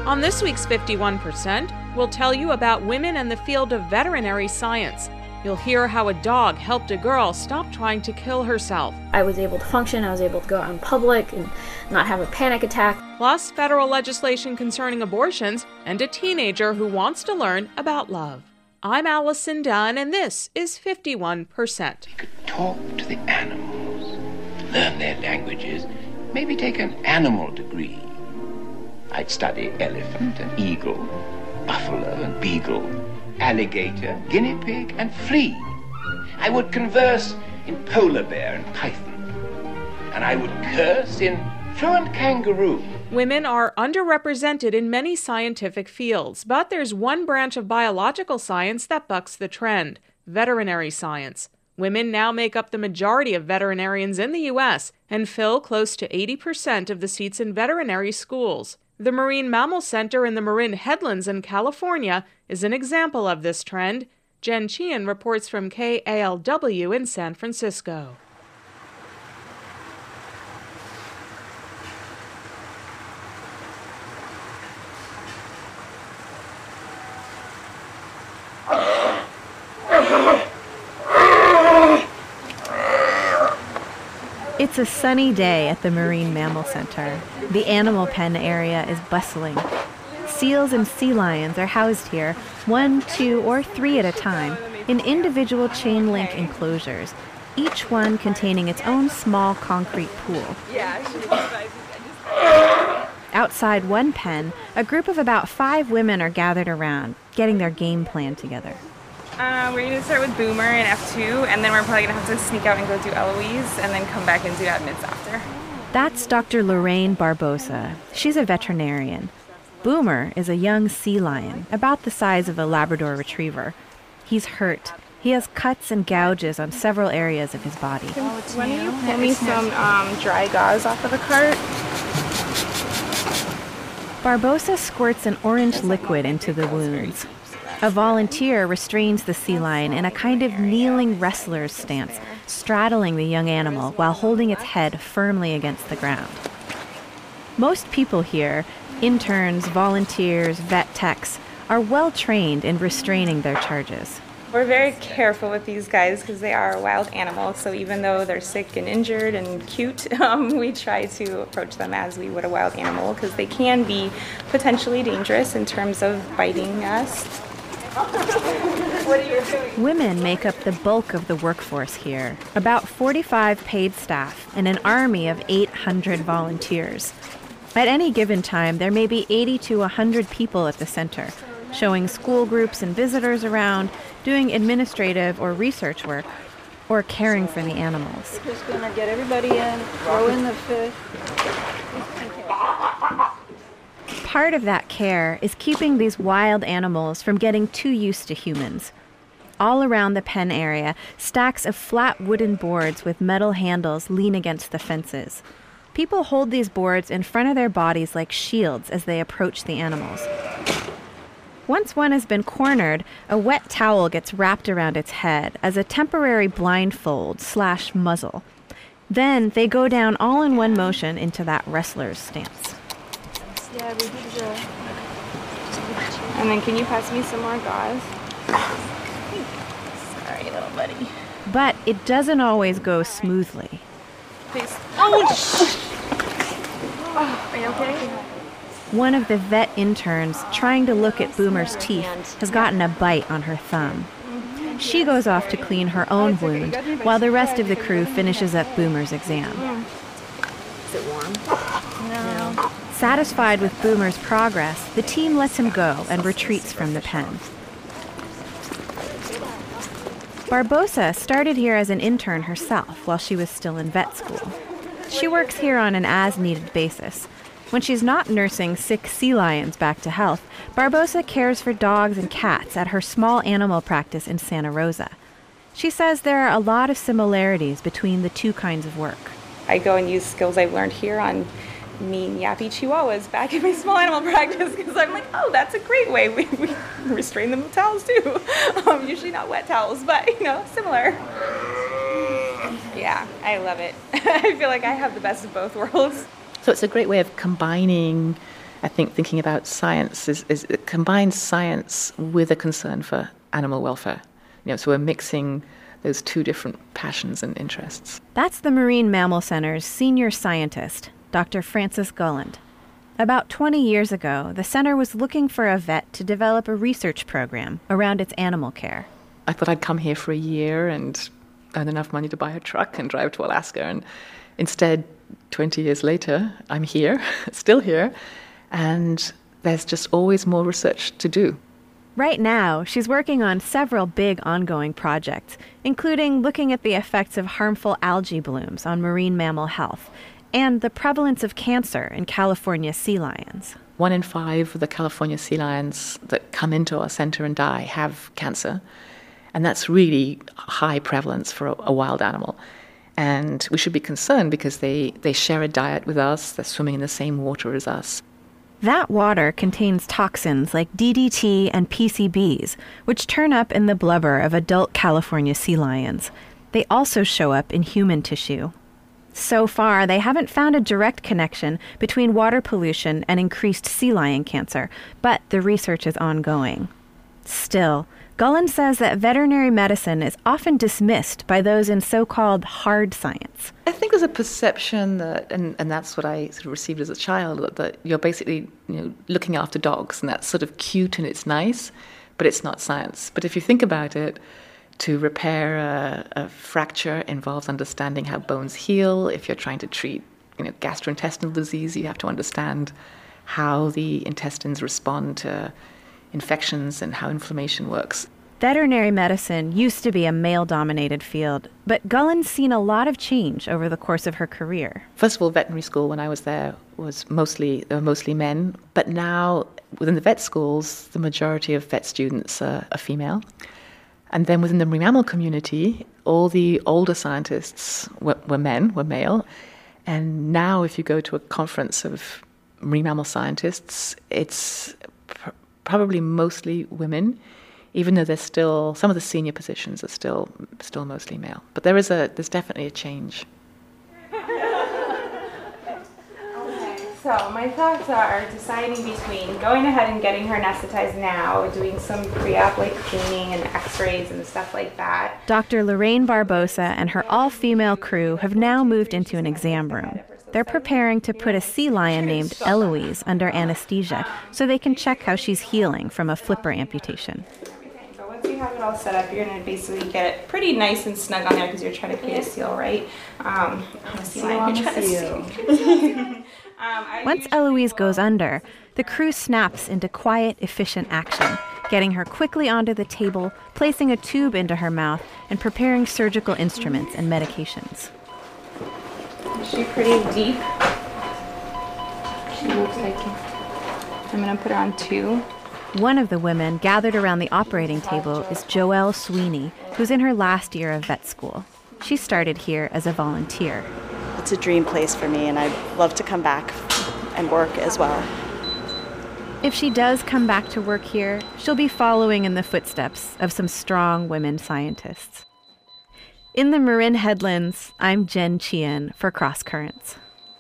On this week's 51%, we'll tell you about women in the field of veterinary science. You'll hear how a dog helped a girl stop trying to kill herself. I was able to function, I was able to go out in public and not have a panic attack. Plus, federal legislation concerning abortions and a teenager who wants to learn about love. I'm Allison Dunn, and this is 51%. You could talk to the animals, learn their languages, maybe take an animal degree. I'd study elephant and eagle, buffalo and beagle, alligator, guinea pig, and flea. I would converse in polar bear and python, and I would curse in fluent kangaroo. Women are underrepresented in many scientific fields, but there's one branch of biological science that bucks the trend: veterinary science. Women now make up the majority of veterinarians in the U.S. and fill close to 80% of the seats in veterinary schools. The Marine Mammal Center in the Marin Headlands in California is an example of this trend. Jen Sheehan reports from KALW in San Francisco. It's a sunny day at the Marine Mammal Center. The animal pen area is bustling. Seals and sea lions are housed here, 1, 2, or 3 at a time, in individual chain-link enclosures, each one containing its own small concrete pool. Outside one pen, a group of about 5 women are gathered around, getting their game plan together. We're going to start with Boomer and F2, and then we're probably going to have to sneak out and go do Eloise, and then come back and do admits after. That's Dr. Lorraine Barbosa. She's a veterinarian. Boomer is a young sea lion, about the size of a Labrador retriever. He's hurt. He has cuts and gouges on several areas of his body. Why don't you pull me some dry gauze off of the cart? Barbosa squirts an orange liquid into the wounds. A volunteer restrains the sea lion in a kind of kneeling wrestler's stance, straddling the young animal while holding its head firmly against the ground. Most people here, interns, volunteers, vet techs, are well trained in restraining their charges. We're very careful with these guys because they are wild animals, so even though they're sick and injured and cute, we try to approach them as we would a wild animal because they can be potentially dangerous in terms of biting us. What are you doing? Women make up the bulk of the workforce here, about 45 paid staff and an army of 800 volunteers. At any given time, there may be 80 to 100 people at the center, showing school groups and visitors around, doing administrative or research work, or caring for the animals. Just gonna get everybody in, throw in the fish. Part of that care is keeping these wild animals from getting too used to humans. All around the pen area, stacks of flat wooden boards with metal handles lean against the fences. People hold these boards in front of their bodies like shields as they approach the animals. Once one has been cornered, a wet towel gets wrapped around its head as a temporary blindfold/muzzle. Then they go down all in one motion into that wrestler's stance. Yeah, we did the... And then can you pass me some more gauze? Sorry, little buddy. But it doesn't always go smoothly. Please. Oh, are you okay? One of the vet interns trying to look at Boomer's teeth has gotten a bite on her thumb. She goes off to clean her own wound while the rest of the crew finishes up Boomer's exam. Is it warm? No. Satisfied with Boomer's progress, the team lets him go and retreats from the pen. Barbosa started here as an intern herself while she was still in vet school. She works here on an as-needed basis. When she's not nursing sick sea lions back to health, Barbosa cares for dogs and cats at her small animal practice in Santa Rosa. She says there are a lot of similarities between the two kinds of work. I go and use skills I've learned here on mean yappy chihuahuas back in my small animal practice because I'm like, oh, that's a great way. We restrain them with towels too. Usually not wet towels, but similar. Yeah, I love it. I feel like I have the best of both worlds. So it's a great way of combining I think thinking about science is it combines science with a concern for animal welfare. So we're mixing those two different passions and interests. That's the Marine Mammal Center's senior scientist, Dr. Frances Gulland. About 20 years ago, the center was looking for a vet to develop a research program around its animal care. I thought I'd come here for a year and earn enough money to buy a truck and drive to Alaska. And instead, 20 years later, I'm here, still here, and there's just always more research to do. Right now, she's working on several big ongoing projects, including looking at the effects of harmful algae blooms on marine mammal health and the prevalence of cancer in California sea lions. 1 in 5 of the California sea lions that come into our center and die have cancer, and that's really high prevalence for a wild animal. And we should be concerned because they share a diet with us, they're swimming in the same water as us. That water contains toxins like DDT and PCBs, which turn up in the blubber of adult California sea lions. They also show up in human tissue. So far, they haven't found a direct connection between water pollution and increased sea lion cancer, but the research is ongoing. Still, Gulland says that veterinary medicine is often dismissed by those in so-called hard science. I think there's a perception that, and that's what I sort of received as a child, that you're basically looking after dogs, and that's sort of cute and it's nice, but it's not science. But if you think about it, to repair a fracture involves understanding how bones heal. If you're trying to treat gastrointestinal disease, you have to understand how the intestines respond to infections and how inflammation works. Veterinary medicine used to be a male-dominated field, but Gulland's seen a lot of change over the course of her career. First of all, veterinary school, when I was there, there were mostly men. But now, within the vet schools, the majority of vet students are female. And then within the marine mammal community, all the older scientists were male. And now if you go to a conference of marine mammal scientists, it's probably mostly women, even though there's still some of the senior positions are still mostly male. But there's definitely a change. So my thoughts are deciding between going ahead and getting her anesthetized now, doing some pre-op cleaning and x-rays and stuff like that. Dr. Lorraine Barbosa and her all-female crew have now moved into an exam room. They're preparing to put a sea lion named Eloise under anesthesia so they can check how she's healing from a flipper amputation. But once you have it all set up, you're going to basically get it pretty nice and snug on there because you're trying to create a seal, right? Once Eloise goes under, the crew snaps into quiet, efficient action, getting her quickly onto the table, placing a tube into her mouth, and preparing surgical instruments and medications. Is she pretty deep? She looks like I'm going to put her on 2. One of the women gathered around the operating table is Joelle Sweeney, who's in her last year of vet school. She started here as a volunteer. It's a dream place for me, and I'd love to come back and work as well. If she does come back to work here, she'll be following in the footsteps of some strong women scientists. In the Marin Headlands, I'm Jen Chien for Cross Currents.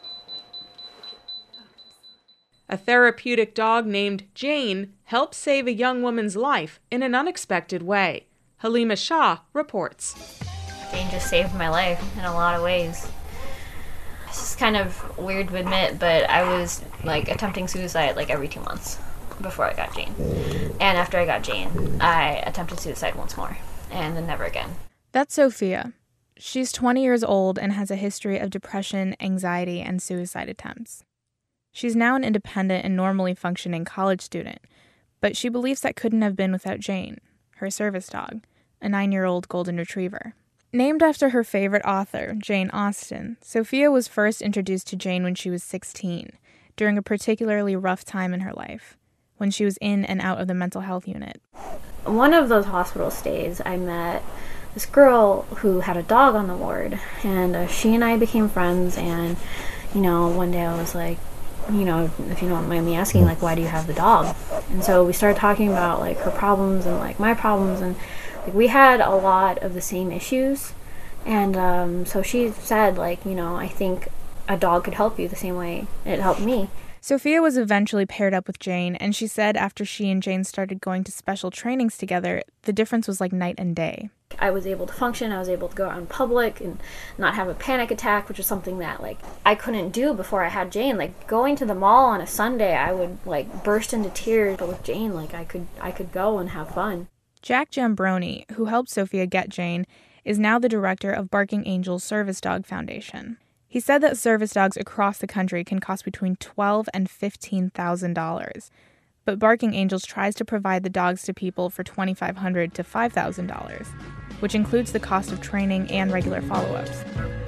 A therapeutic dog named Jane helped save a young woman's life in an unexpected way. Halima Shah reports. Jane just saved my life in a lot of ways. It's just kind of weird to admit, but I was attempting suicide every 2 months before I got Jane. And after I got Jane, I attempted suicide once more, and then never again. That's Sophia. She's 20 years old and has a history of depression, anxiety, and suicide attempts. She's now an independent and normally functioning college student, but she believes that couldn't have been without Jane, her service dog, a 9-year-old golden retriever. Named after her favorite author, Jane Austen, Sophia was first introduced to Jane when she was 16, during a particularly rough time in her life, when she was in and out of the mental health unit. One of those hospital stays, I met this girl who had a dog on the ward, and she and I became friends, and, one day I was like, if you don't mind me asking, why do you have the dog? And so we started talking about, her problems and, my problems, and we had a lot of the same issues. And so she said, I think a dog could help you the same way it helped me. Sophia was eventually paired up with Jane, and she said after she and Jane started going to special trainings together, the difference was like night and day. I was able to function, I was able to go out in public and not have a panic attack, which is something that, like, I couldn't do before I had Jane. Like, going to the mall on a Sunday, I would, like, burst into tears, but with Jane, like, I could go and have fun. Jack Jambroni, who helped Sophia get Jane, is now the director of Barking Angels Service Dog Foundation. He said that service dogs across the country can cost between $12,000 and $15,000. But Barking Angels tries to provide the dogs to people for $2,500 to $5,000, which includes the cost of training and regular follow-ups.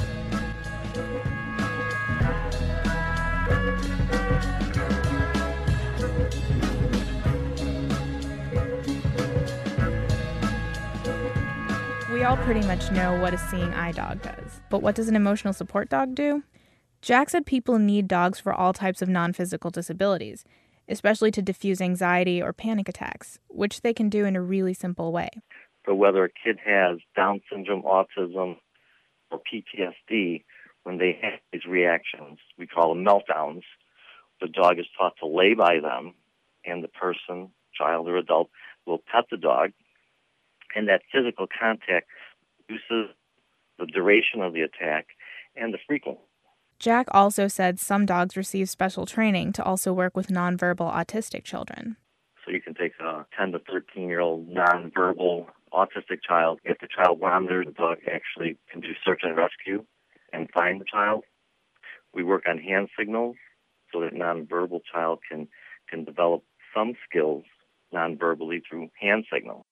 We all pretty much know what a seeing eye dog does, but what does an emotional support dog do? Jack said people need dogs for all types of non-physical disabilities, especially to diffuse anxiety or panic attacks, which they can do in a really simple way. So whether a kid has Down syndrome, autism, or PTSD, when they have these reactions, we call them meltdowns, the dog is taught to lay by them, and the person, child or adult, will pet the dog, and that physical contact reduces the duration of the attack and the frequency. Jack also said some dogs receive special training to also work with nonverbal autistic children. So you can take a 10 to 13-year-old nonverbal autistic child. If the child wanders, the dog actually can do search and rescue and find the child. We work on hand signals so that nonverbal child can develop some skills nonverbally through hand signals.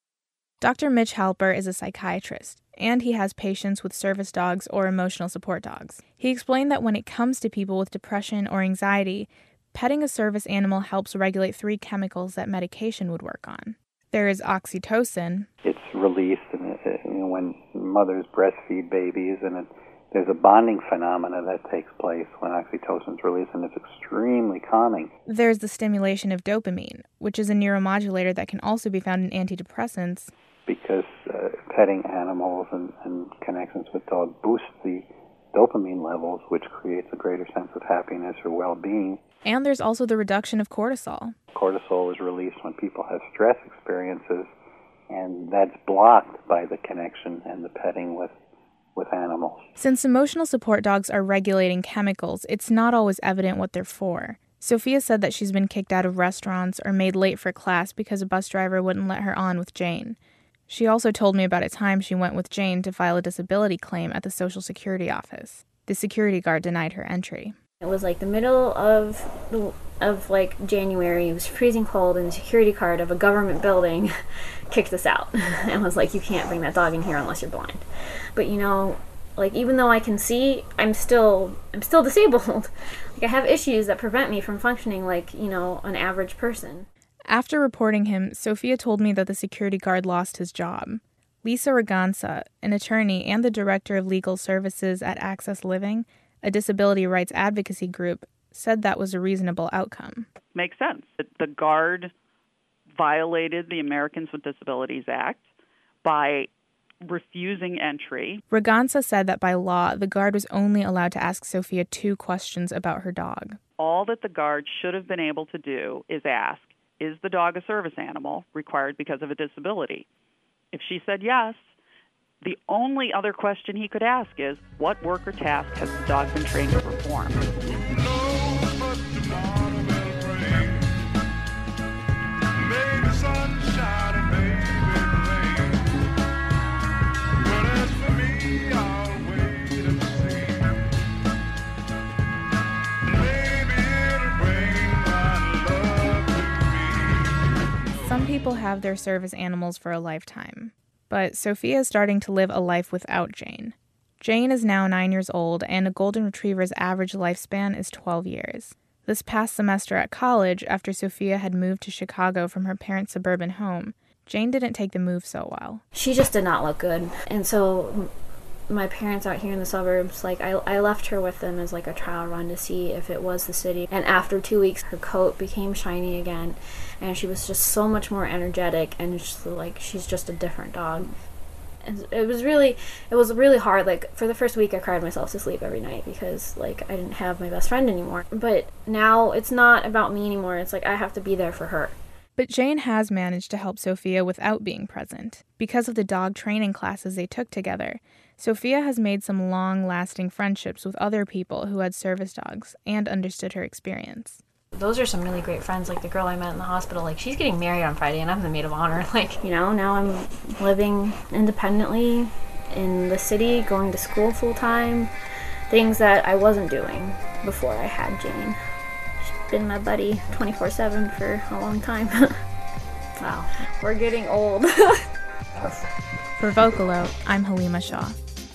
Dr. Mitch Halper is a psychiatrist, and he has patients with service dogs or emotional support dogs. He explained that when it comes to people with depression or anxiety, petting a service animal helps regulate 3 chemicals that medication would work on. There is oxytocin. It's released when mothers breastfeed babies, and there's a bonding phenomena that takes place when oxytocin is released, and it's extremely calming. There's the stimulation of dopamine, which is a neuromodulator that can also be found in antidepressants. Because petting animals and connections with dogs boosts the dopamine levels, which creates a greater sense of happiness or well-being. And there's also the reduction of cortisol. Cortisol is released when people have stress experiences, and that's blocked by the connection and the petting with animals. Since emotional support dogs are regulating chemicals, it's not always evident what they're for. Sophia said that she's been kicked out of restaurants or made late for class because a bus driver wouldn't let her on with Jane. She also told me about a time she went with Jane to file a disability claim at the Social Security office. The security guard denied her entry. It was like the middle of January. It was freezing cold, and the security guard of a government building kicked us out and was like, "You can't bring that dog in here unless you're blind." But even though I can see, I'm still disabled. I have issues that prevent me from functioning like an average person. After reporting him, Sophia told me that the security guard lost his job. Lisa Raganza, an attorney and the director of legal services at Access Living, a disability rights advocacy group, said that was a reasonable outcome. Makes sense. The guard violated the Americans with Disabilities Act by refusing entry. Raganza said that by law, the guard was only allowed to ask Sophia 2 questions about her dog. All that the guard should have been able to do is ask, is the dog a service animal required because of a disability? If she said yes, the only other question he could ask is, what work or task has the dog been trained to perform? Some people have their service animals for a lifetime, but Sophia is starting to live a life without Jane. Jane is now 9 years old, and a golden retriever's average lifespan is 12 years. This past semester at college, after Sophia had moved to Chicago from her parents' suburban home, Jane didn't take the move so well. She just did not look good, and so my parents out here in the suburbs, I left her with them as a trial run to see if it was the city. And after 2 weeks, her coat became shiny again, and she was just so much more energetic, and she's just a different dog. And it was really hard. Like, for the first week, I cried myself to sleep every night because, like, I didn't have my best friend anymore. But now it's not about me anymore. It's like I have to be there for her. But Jane has managed to help Sophia without being present. Because of the dog training classes they took together, Sophia has made some long-lasting friendships with other people who had service dogs and understood her experience. Those are some really great friends, like the girl I met in the hospital. Like, she's getting married on Friday, and I'm the maid of honor. Like, you know, now I'm living independently in the city, going to school full-time, things that I wasn't doing before I had Jane. She's been my buddy 24/7 for a long time. Wow, we're getting old. For Vocalo, I'm Halima Shah.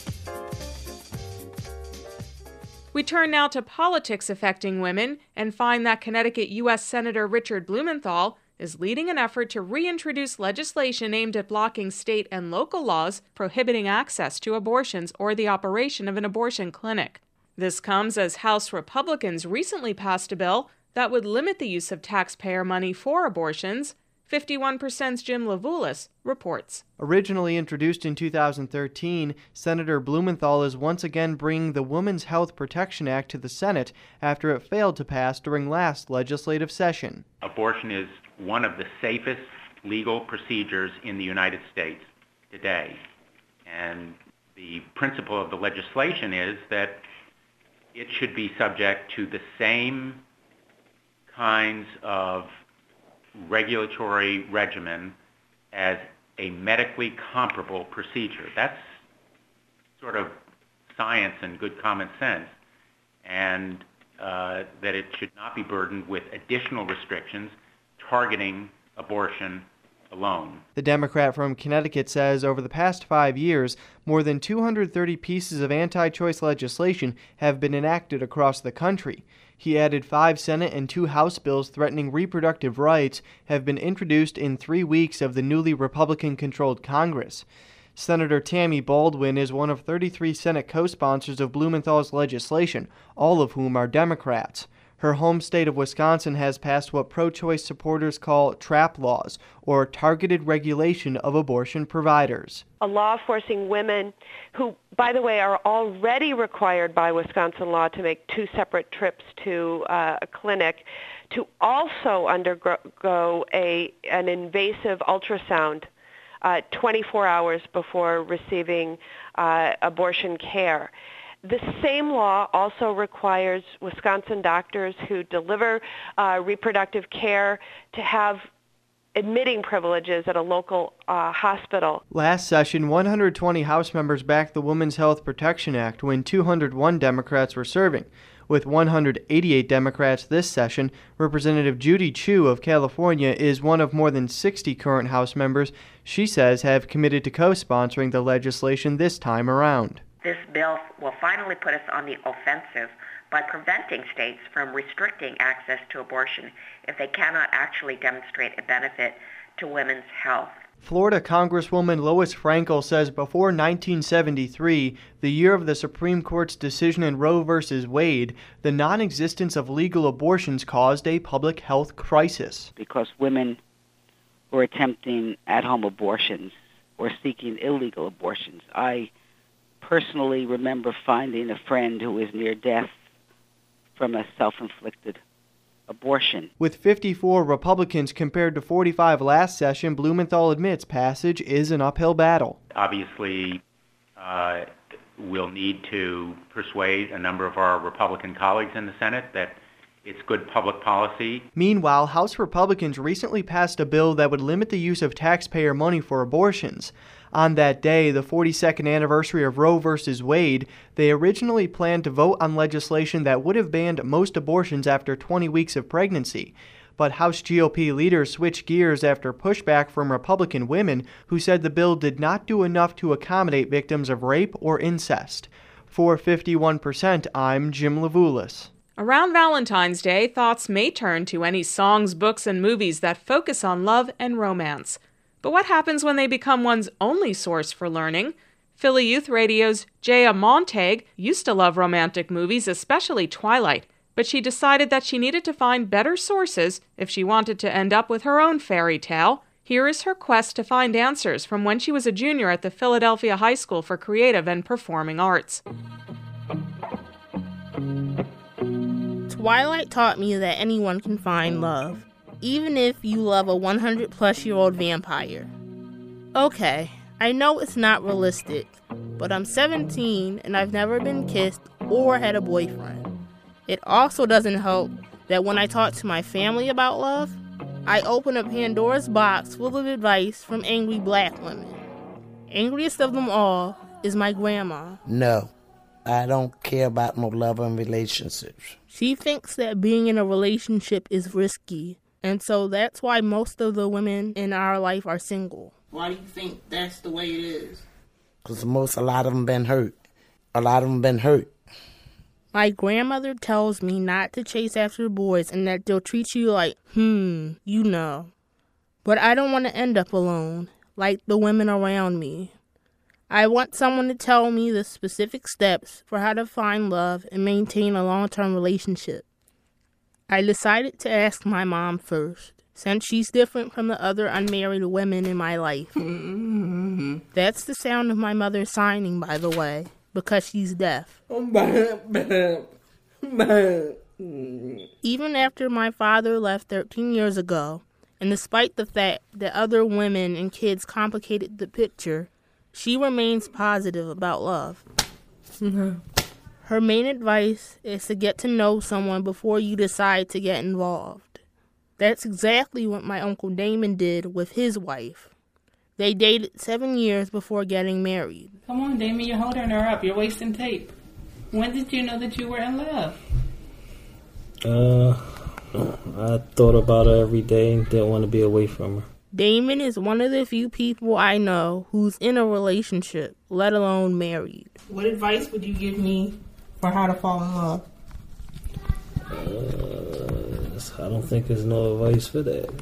We turn now to politics affecting women and find that Connecticut U.S. Senator Richard Blumenthal is leading an effort to reintroduce legislation aimed at blocking state and local laws prohibiting access to abortions or the operation of an abortion clinic. This comes as House Republicans recently passed a bill that would limit the use of taxpayer money for abortions. 51%'s Jim Levulis reports. Originally introduced in 2013, Senator Blumenthal is once again bringing the Women's Health Protection Act to the Senate after it failed to pass during last legislative session. Abortion is one of the safest legal procedures in the United States today. And the principle of the legislation is that it should be subject to the same kinds of regulatory regimen as a medically comparable procedure. That's sort of science and good common sense, and that it should not be burdened with additional restrictions targeting abortion alone. The Democrat from Connecticut says over the past 5 years, more than 230 pieces of anti-choice legislation have been enacted across the country. He added 5 Senate and 2 House bills threatening reproductive rights have been introduced in 3 weeks of the newly Republican-controlled Congress. Senator Tammy Baldwin is one of 33 Senate co-sponsors of Blumenthal's legislation, all of whom are Democrats. Her home state of Wisconsin has passed what pro-choice supporters call trap laws, or targeted regulation of abortion providers. A law forcing women who, by the way, are already required by Wisconsin law to make 2 separate trips to a clinic to also undergo an invasive ultrasound 24 hours before receiving abortion care. The same law also requires Wisconsin doctors who deliver reproductive care to have admitting privileges at a local hospital. Last session, 120 House members backed the Women's Health Protection Act when 201 Democrats were serving. With 188 Democrats this session, Representative Judy Chu of California is one of more than 60 current House members she says have committed to co-sponsoring the legislation this time around. This bill will finally put us on the offensive by preventing states from restricting access to abortion if they cannot actually demonstrate a benefit to women's health. Florida Congresswoman Lois Frankel says before 1973, the year of the Supreme Court's decision in Roe v. Wade, the non-existence of legal abortions caused a public health crisis. Because women were attempting at-home abortions or seeking illegal abortions. I personally remember finding a friend who was near death from a self-inflicted abortion. With 54 Republicans compared to 45 last session, Blumenthal admits passage is an uphill battle. Obviously, we'll need to persuade a number of our Republican colleagues in the Senate that it's good public policy. Meanwhile, House Republicans recently passed a bill that would limit the use of taxpayer money for abortions. On that day, the 42nd anniversary of Roe v. Wade, they originally planned to vote on legislation that would have banned most abortions after 20 weeks of pregnancy. But House GOP leaders switched gears after pushback from Republican women who said the bill did not do enough to accommodate victims of rape or incest. For 51%, I'm Jim Levulis. Around Valentine's Day, thoughts may turn to any songs, books, and movies that focus on love and romance. But what happens when they become one's only source for learning? Philly Youth Radio's Jaya Montague used to love romantic movies, especially Twilight, but she decided that she needed to find better sources if she wanted to end up with her own fairy tale. Here is her quest to find answers from when she was a junior at the Philadelphia High School for Creative and Performing Arts. Twilight taught me that anyone can find love, even if you love a 100-plus-year-old vampire. Okay, I know it's not realistic, but I'm 17 and I've never been kissed or had a boyfriend. It also doesn't help that when I talk to my family about love, I open a Pandora's box full of advice from angry black women. Angriest of them all is my grandma. No, I don't care about no love and relationships. She thinks that being in a relationship is risky, and so that's why most of the women in our life are single. Why do you think that's the way it is? Because a lot of them been hurt. A lot of them been hurt. My grandmother tells me not to chase after boys and that they'll treat you like, you know. But I don't want to end up alone, like the women around me. I want someone to tell me the specific steps for how to find love and maintain a long-term relationship. I decided to ask my mom first, since she's different from the other unmarried women in my life. That's the sound of my mother signing, by the way, because she's deaf. Even after my father left 13 years ago, and despite the fact that other women and kids complicated the picture, she remains positive about love. Her main advice is to get to know someone before you decide to get involved. That's exactly what my Uncle Damon did with his wife. They dated 7 years before getting married. Come on, Damon, you're holding her up. You're wasting tape. When did you know that you were in love? I thought about her every day and didn't want to be away from her. Damon is one of the few people I know who's in a relationship, let alone married. What advice would you give me for how to fall in love? I don't think there's no advice for that.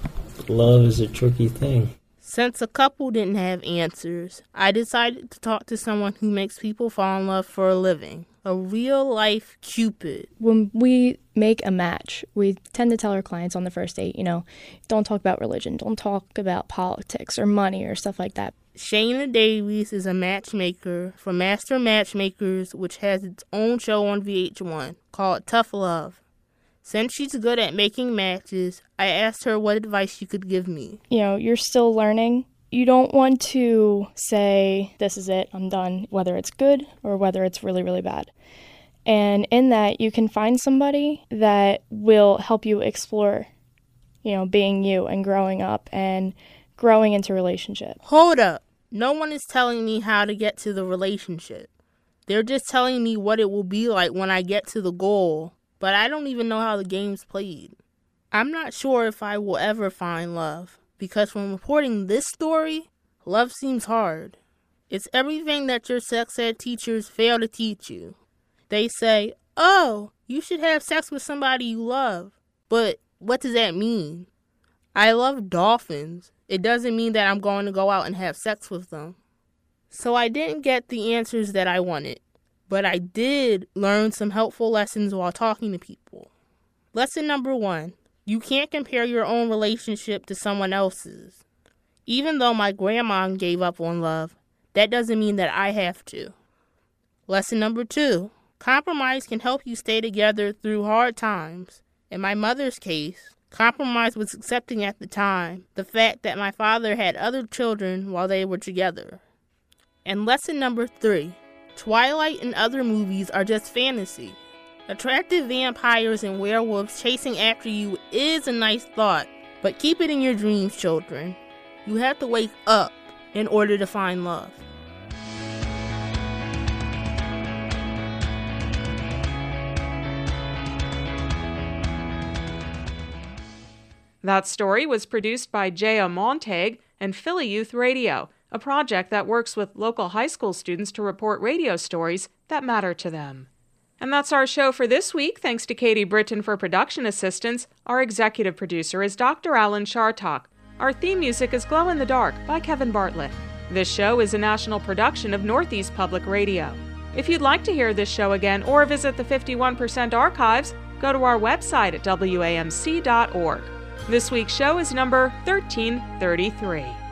Love is a tricky thing. Since a couple didn't have answers, I decided to talk to someone who makes people fall in love for a living. A real-life Cupid. When we make a match, we tend to tell our clients on the first date, don't talk about religion, don't talk about politics or money or stuff like that. Shayna Davies is a matchmaker for Master Matchmakers, which has its own show on VH1 called Tough Love. Since she's good at making matches, I asked her what advice she could give me. You're still learning. You don't want to say, this is it, I'm done, whether it's good or whether it's really, really bad. And in that, you can find somebody that will help you explore, being you and growing up and growing into a relationship. Hold up. No one is telling me how to get to the relationship. They're just telling me what it will be like when I get to the goal, but I don't even know how the game's played. I'm not sure if I will ever find love, because when reporting this story, love seems hard. It's everything that your sex ed teachers fail to teach you. They say, oh, you should have sex with somebody you love. But what does that mean? I love dolphins. It doesn't mean that I'm going to go out and have sex with them. So I didn't get the answers that I wanted, but I did learn some helpful lessons while talking to people. Lesson number 1, you can't compare your own relationship to someone else's. Even though my grandma gave up on love, that doesn't mean that I have to. Lesson number 2, compromise can help you stay together through hard times. In my mother's case, compromise was accepting at the time the fact that my father had other children while they were together. And lesson number 3, Twilight and other movies are just fantasy. Attractive vampires and werewolves chasing after you is a nice thought, but keep it in your dreams, children. You have to wake up in order to find love. That story was produced by Jaya Montag and Philly Youth Radio, a project that works with local high school students to report radio stories that matter to them. And that's our show for this week. Thanks to Katie Britton for production assistance. Our executive producer is Dr. Alan Shartok. Our theme music is Glow in the Dark by Kevin Bartlett. This show is a national production of Northeast Public Radio. If you'd like to hear this show again or visit the 51% archives, go to our website at WAMC.org. This week's show is number 1333.